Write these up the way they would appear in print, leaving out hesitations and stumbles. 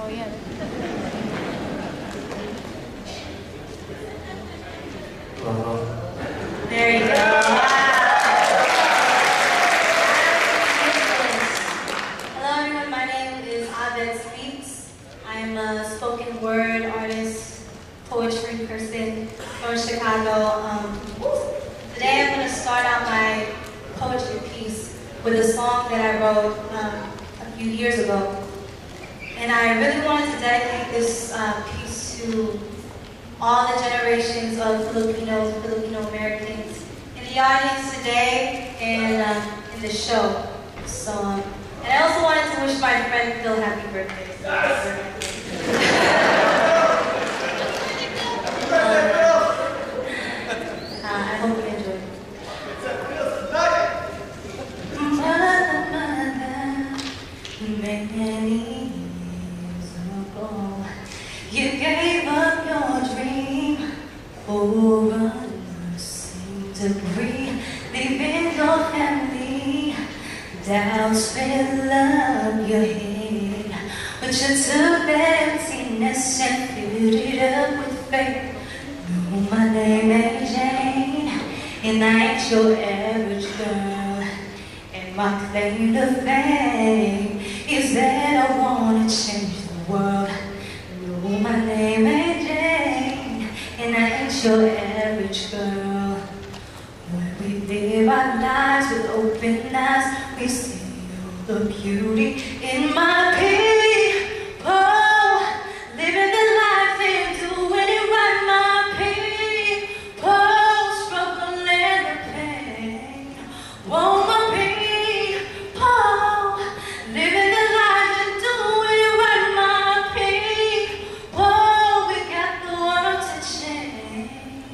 Oh, yeah. There you go. Hello everyone, my name is Abed Speaks. I am a spoken word artist, poetry person from Chicago. Today I'm going to start out my poetry piece with a song that I wrote a few years ago. And I really wanted to dedicate this piece to all the generations of Filipinos and Filipino Americans in the audience today and in the show. So, and I also wanted to wish my friend Phil happy birthday. I hope you enjoy it. Many years ago, you gave up your dream for a nursing degree, leaving your family. Doubts fill up your head, but you took that emptiness and filled it up with faith. No, my name ain't Jane, and I ain't your average girl. And my claim to fame is that I wanna change the world. No, my name ain't Jane, and I ain't your average girl. When we live our lives with open eyes, we see all the beauty in my people. Living the life and doing it right, my people. Struggle and the pain. Whoa, my people. Living the life and doing it right, my people. We got the world to change.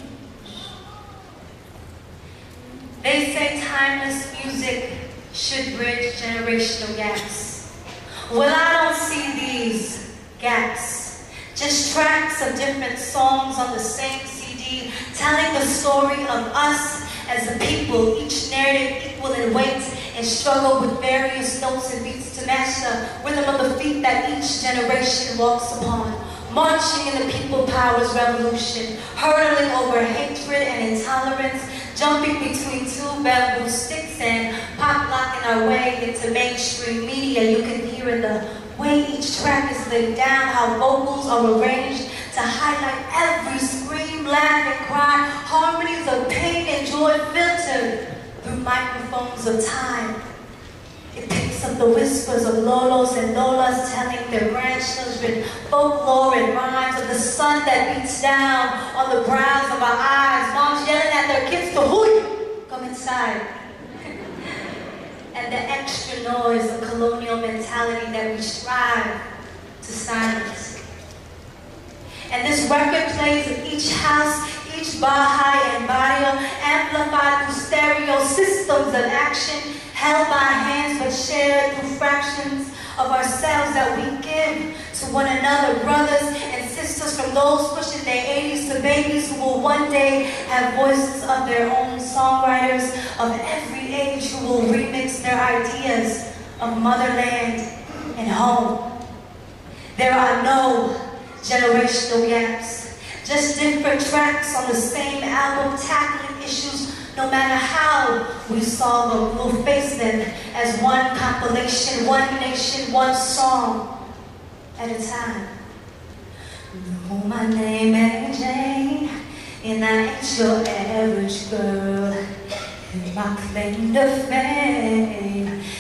They say timeless music should bridge generational gaps. Well, I don't see these gaps. Just tracks of different songs on the same CD, telling the story of us as a people, each narrative equal in weight and struggle with various notes and beats to match the rhythm of the feet that each generation walks upon. Marching in the people power's revolution, hurtling over hatred and intolerance, jumping between two bamboo sticks and pop-locking our way into mainstream media. You can hear in the way each track is laid down, how vocals are arranged to highlight every scream, laugh, and cry, harmonies of pain and joy filtered through microphones of time. It picks up the whispers of Lolos and Lolas telling their grandchildren folklore and rhymes of the sun that beats down on the brows of our eyes, moms yelling at their kids to hurry, come inside. And the extra noise of colonial mentality that we strive to silence. And this record plays in each house, each Baha'i and barrio, amplified through stereo systems of action, held by hands but shared through fractions of ourselves that we give to one another, brothers and sisters, from those pushing their 80s to babies who will one day have voices of their own, songwriters of every age who will remix their ideas of motherland and home. There are no generational gaps, just different tracks on the same album tackling issues. No matter how we solve them, we'll face them as one compilation, one nation, one song at a time. No, my name ain't Jane, and I ain't your average girl. And my claim to fame